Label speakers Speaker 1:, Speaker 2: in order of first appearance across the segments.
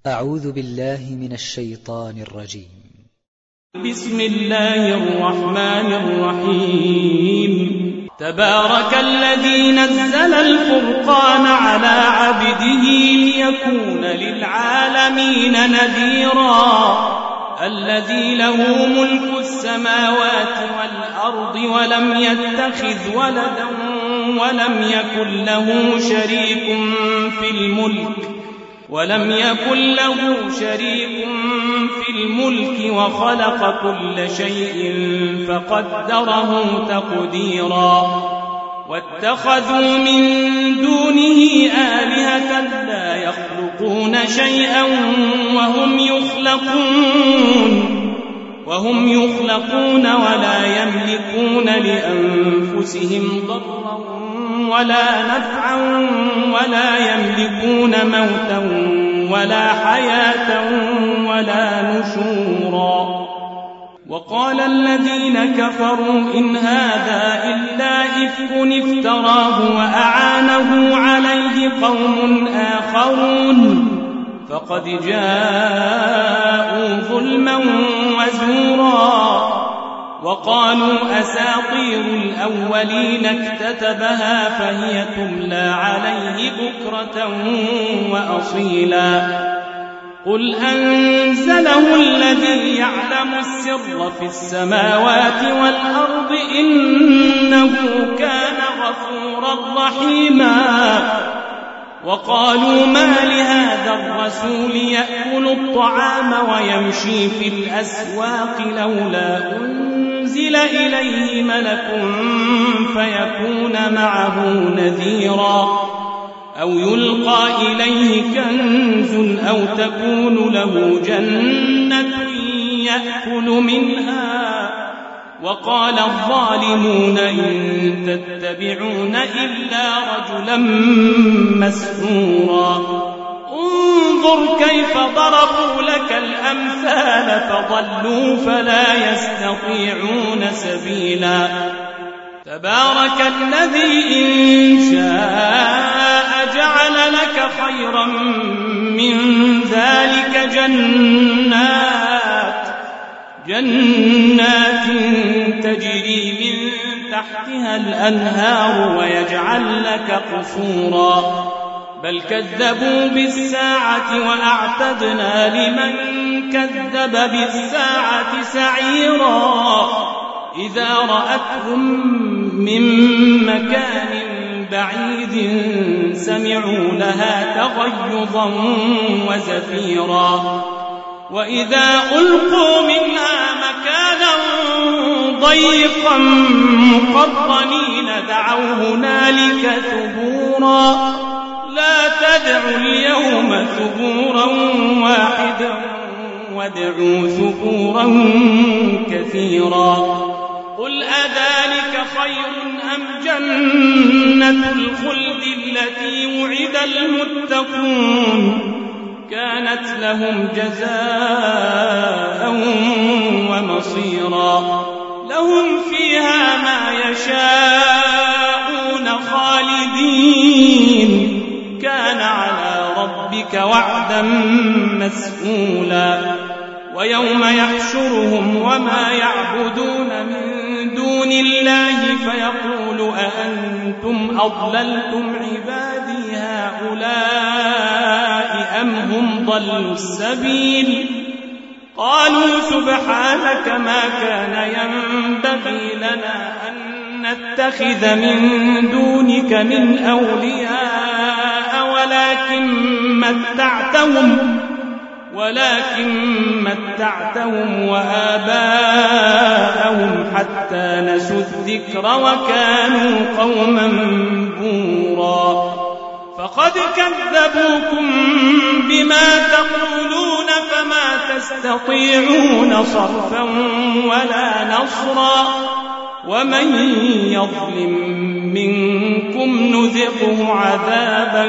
Speaker 1: أعوذ بالله من الشيطان الرجيم.
Speaker 2: بسم الله الرحمن الرحيم. تبارك الذي نزل الفرقان على عبده ليكون للعالمين نذيرا. الذي له ملك السماوات والأرض ولم يتخذ ولدا ولم يكن له شريك في الملك وخلق كل شيء فقدره تقديرا. واتخذوا من دونه آلهة لا يخلقون شيئا وهم يخلقون ولا يملكون لأنفسهم ضرا ولا نفعا ولا يملكون موتا ولا حياة ولا نشورا. وقال الذين كفروا إن هذا إلا إفك افتراه وأعانه عليه قوم آخرون فقد جاءوا ظلما وزورا. وقالوا أساطير الأولين اكتتبها فهي تملى عليه بكرة وأصيلا. قل أنزله الذي يعلم السر في السماوات والأرض إنه كان غفورا رحيما. وقالوا ما لهذا الرسول يأكل الطعام ويمشي في الأسواق لولا أنزل إليه ملك فيكون معه نذيرا أو يلقى إليه كنز أو تكون له جنة يأكل منها. وقال الظالمون إن تتبعون إلا رجلا مسحورا. انظر كيف ضربوا لك الأمثال فضلوا فلا يستطيعون سبيلا. تبارك الذي إن شاء جعل لك خيرا من ذلك جنات تجري من تحتها الأنهار ويجعل لك قصورا. بل كذبوا بالساعة وأعتدنا لمن كذب بالساعة سعيرا. إذا رأتهم من مكان بعيد سمعوا لها تغيظا وزفيرا. وإذا ألقوا منها مكانا ضيقا مقرنين دعوا هنالك ثبورا. لا تدعوا اليوم ثبورا واحدا وادعوا ثبورا كثيرا. قل أذلك خير أم جنة الخلد التي وعد المتقون كانت لهم جزاء ومصيرا. لهم فيها ما يشاءون خالدين كان على ربك وعدا مسئولا. ويوم يحشرهم وما يعبدون من دون الله فيقول أأنتم أضللتم عبادي هؤلاء أم هم ضلوا السبيل. قالوا سبحانك ما كان ينبغي لنا أن نتخذ من دونك من أولياء ولكن متعتهم وآباءهم حتى نسوا الذكر وكانوا قوما بورا. فقد كذبوكم بما تقولون فما تستطيعون صرفا ولا نصرا. ومن يظلم منكم نذقه عذابا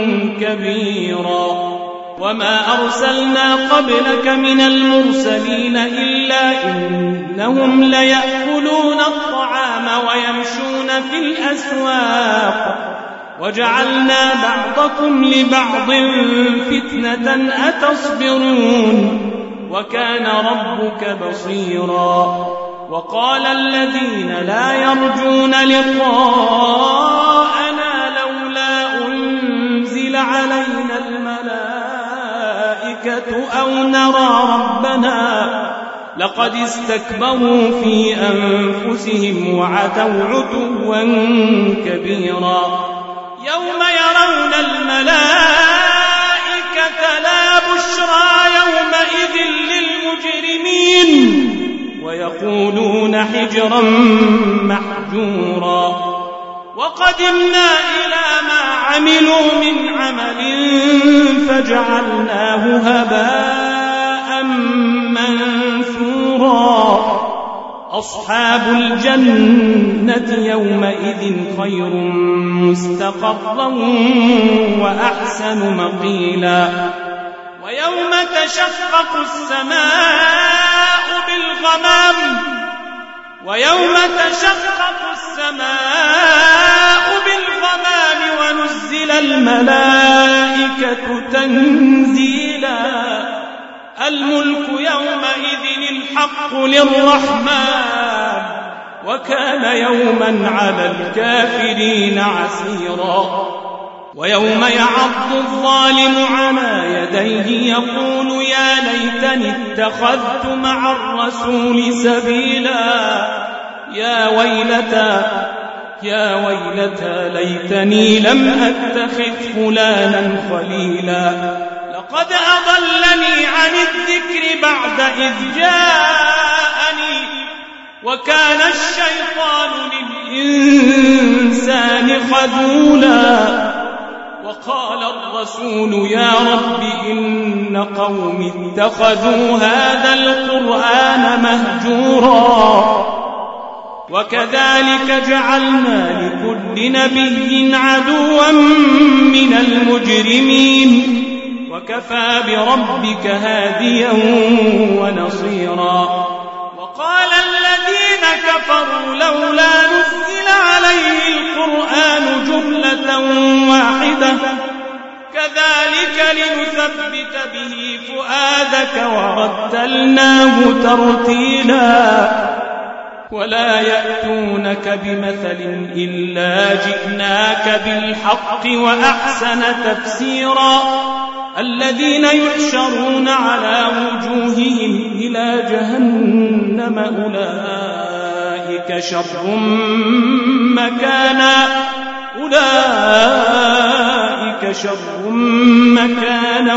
Speaker 2: كبيرا. وما أرسلنا قبلك من المرسلين إلا إنهم ليأكلون الطعام ويمشون في الأسواق وجعلنا بعضكم لبعض فتنة أتصبرون وكان ربك بصيرا وقال الذين لا يرجون لقاءنا لولا أنزل علينا الملائكة أو نرى ربنا لقد استكبروا في أنفسهم وعتوا عتوا كبيرا يوم يرون الملائكة لا بشرى يومئذ للمجرمين ويقولون حجرا محجورا وقدمنا إلى ما عملوا من عمل فجعلناه هباء منثورا أصحاب الجنة يومئذ خير مستقرا وأحسن مقيلا ويوم تشقق السماء بالغمام ونزل الملائكة تنزيلا الملك يومئذ الحق للرحمن وكان يوما على الكافرين عسيرا ويوم يعض الظالم على يديه يقول يا ليتني اتخذت مع الرسول سبيلا يا ويلتى ليتني لم أتخذ فلانا خليلا لقد أضلني عن الذكر بعد إذ جاءني وكان الشيطان للإنسان خذولا وقال الرسول يا رب إن قومي اتخذوا هذا القرآن مهجورا وكذلك جعلنا لكل نبي عدوا من المجرمين وكفى بربك هاديا ونصيرا وقال الذين كفروا لولا نزل عليه القرآن جملة واحدة كذلك لنثبت به فؤادك ورتلناه ترتيلا ولا يأتونك بمثل إلا جئناك بالحق وأحسن تفسيرا الذين يحشرون على وجوههم إلى جهنم أولئك شر مكانا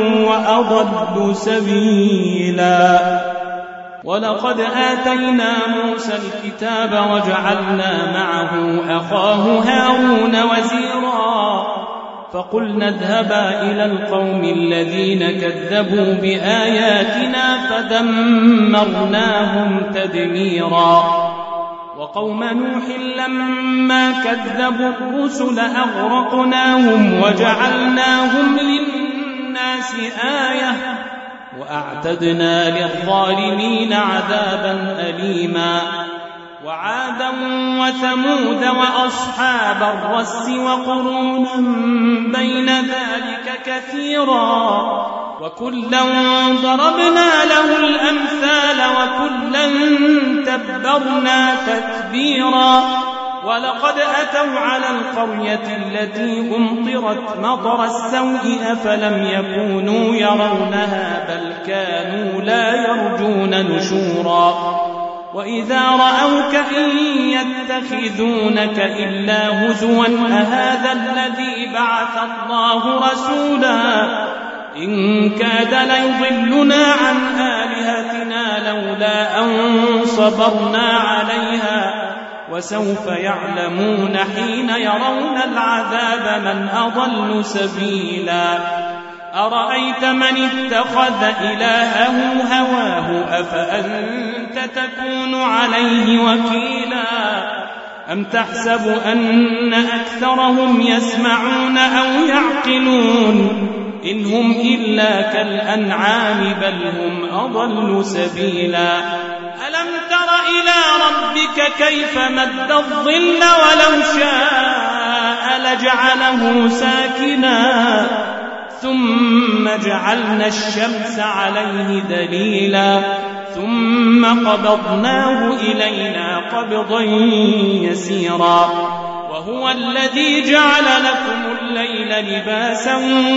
Speaker 2: وأضل سبيلا ولقد آتينا موسى الكتاب وجعلنا معه أخاه هارون وزيرا فقلنا اذهبا إلى القوم الذين كذبوا بآياتنا فدمرناهم تدميرا وقوم نوح لما كذبوا الرسل أغرقناهم وجعلناهم للناس آية وأعتدنا للظالمين عذابا أليما وعادا وثمود وأصحاب الرس وقرونا بين ذلك كثيرا وكلا ضربنا له الأمثال وكلا تبرنا تتبيرا ولقد أتوا على القرية التي أمطرت مطر السوء أفلم يكونوا يرونها بل كانوا لا يرجون نشورا وإذا رأوك إن يتخذونك إلا هزوا أهذا الذي بعث الله رسولا إن كاد ليضلنا عن آلهتنا لولا أن صبرنا عليها وسوف يعلمون حين يرون العذاب من أضل سبيلا أرأيت من اتخذ إلهه هواه أفأنت تكون عليه وكيلا أم تحسب أن أكثرهم يسمعون أو يعقلون إن هم إلا كالأنعام بل هم أضل سبيلا ألم تر إلى ربك كيف مد الظل ولو شاء جعله ساكنا ثم جعلنا الشمس عليه دليلا ثم قبضناه إلينا قبضا يسيرا وهو الذي جعل لكم الليل لباسا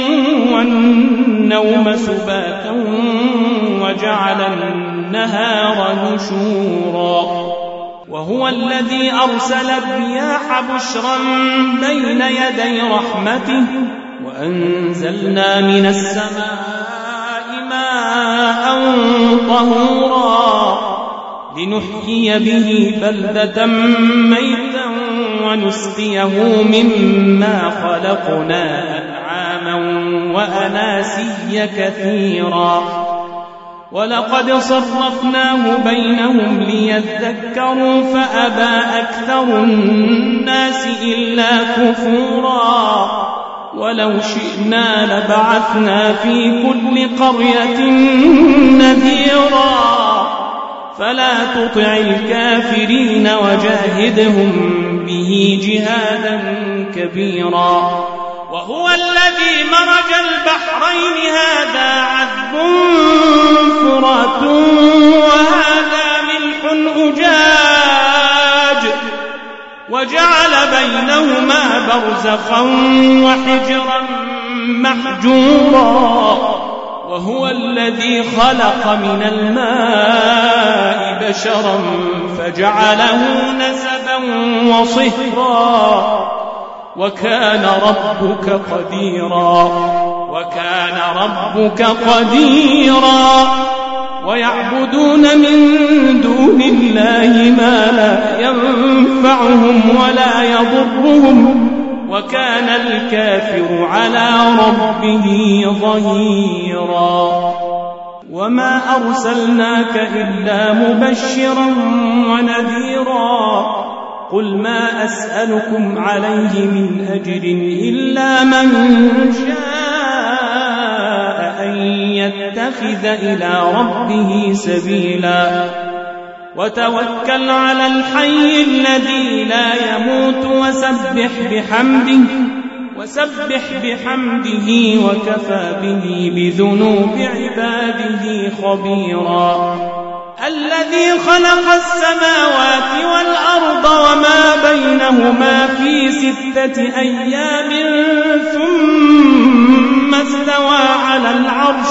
Speaker 2: والنوم سباتا وجعل النهار نشورا وهو الذي أرسل الرياح بشرا بين يدي رحمته وأنزلنا من السماء ماء طهورا لنحيي به بلدة ميتا ونسقيه مما خلقنا أنعاما وأناسيا كثيرا ولقد صرفناه بينهم ليذكروا فأبى أكثر الناس إلا كفورا ولو شئنا لبعثنا في كل قرية نذيرا فلا تطع الكافرين وجاهدهم به جهادا كبيرا وهو الذي مرج البحرين هذا عذب فرات وهذا ملح أجاج وجعل بينهما برزخا وحجرا محجورا وهو الذي خلق من الماء بشرا فجعله نسبا وصهرا وكان ربك قديرا ويعبدون من دون الله ما لا ينفعهم ولا يضرهم وكان الكافر على ربه ظهيرا وما أرسلناك إلا مبشرا ونذيرا قل ما أسألكم عليه من أجر إلا من شاء أن يتخذ إلى ربه سبيلا وتوكل على الحي الذي لا يموت وسبح بحمده وكفى به بذنوب عباده خبيرا الذي خلق السماوات والأرض وما بينهما في 6 أيام ثم استوى على العرش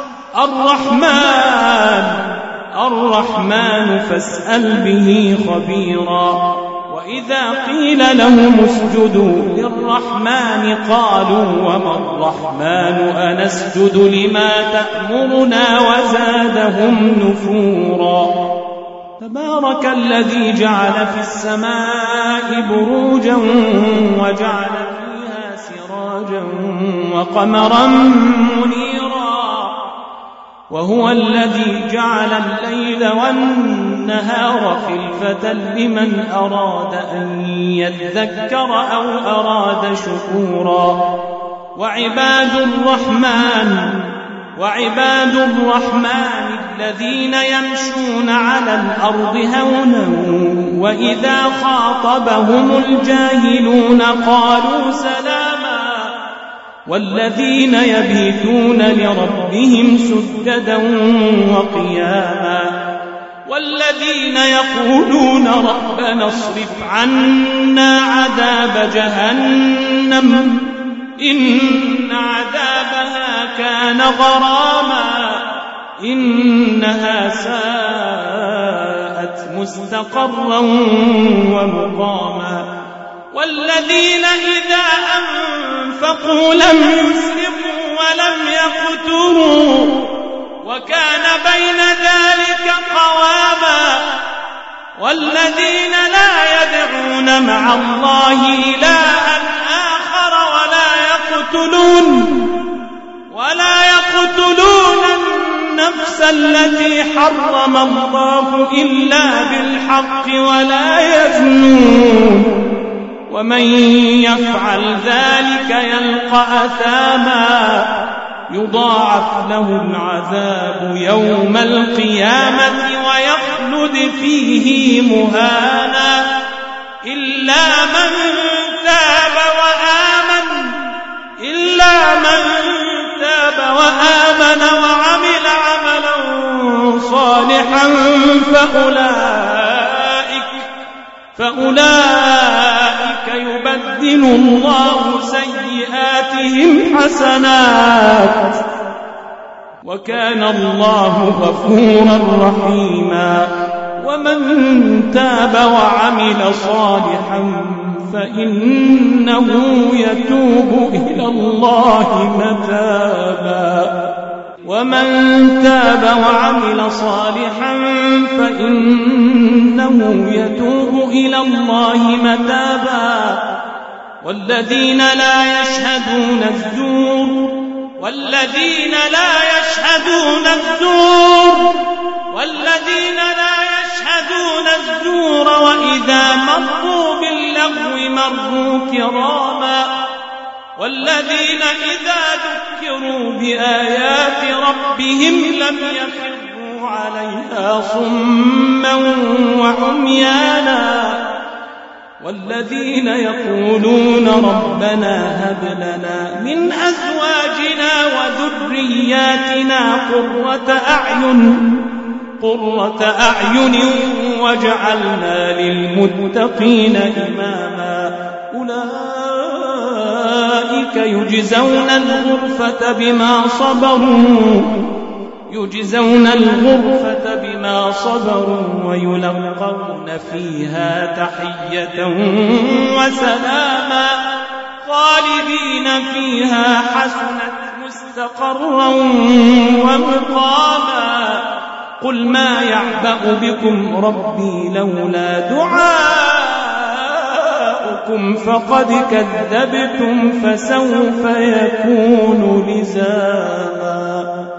Speaker 2: الرحمن فاسأل به خبيرا وإذا قيل لهم اسجدوا للرحمن قالوا وما الرحمن أنسجد لما تأمرنا وزادهم نفورا تبارك الذي جعل في السماء بروجا وجعل فيها سراجا وقمرا منيرا وهو الذي جعل الليل والنهار خلفة لمن أراد أن يذكر أو أراد شكورا وعباد الرحمن الذين يمشون على الأرض هونا وإذا خاطبهم الجاهلون قالوا سلاما والذين يبيتون لربهم سجدا وقياما والذين يقولون ربنا اصرف عنا عذاب جهنم إن عذابها كان غراما إنها ساءت مستقرا ومقاما والذين إذا أنفقوا لم يسرفوا ولم يقتروا وكان بين ذلك قواما والذين لا يدعون مع الله إلها آخر ولا يقتلون النفس التي حرم الله إلا بالحق ولا يزنون ومن يفعل ذلك يلقى أثاما يضاعف له العذاب يوم القيامة ويخلد فيه مهانا إلا من تاب وآمن وعمل عملا صالحا فأولئك يبدل الله سيئاتهم حسنات وكان الله غفورا رحيما. ومن تاب وعمل صالحا فإنه يتوب إلى الله متابا والذين لا يشهدون الزور وإذا مروا باللغو مروا كراما والذين إذا ذكروا بآيات ربهم لم يخروا عليها صما وعميانا والذين يقولون ربنا هب لنا من أزواجنا وذرياتنا قرة أعين واجعلنا للمتقين إماما. أولئك يجزون الغرفة بما صبروا ويلقون فيها تحية وسلاما خالدين فيها حسنت مستقرا ومقاما. قل ما يعبأ بكم ربي لولا دعاؤكم فقد كذبتم فسوف يكون لزاما.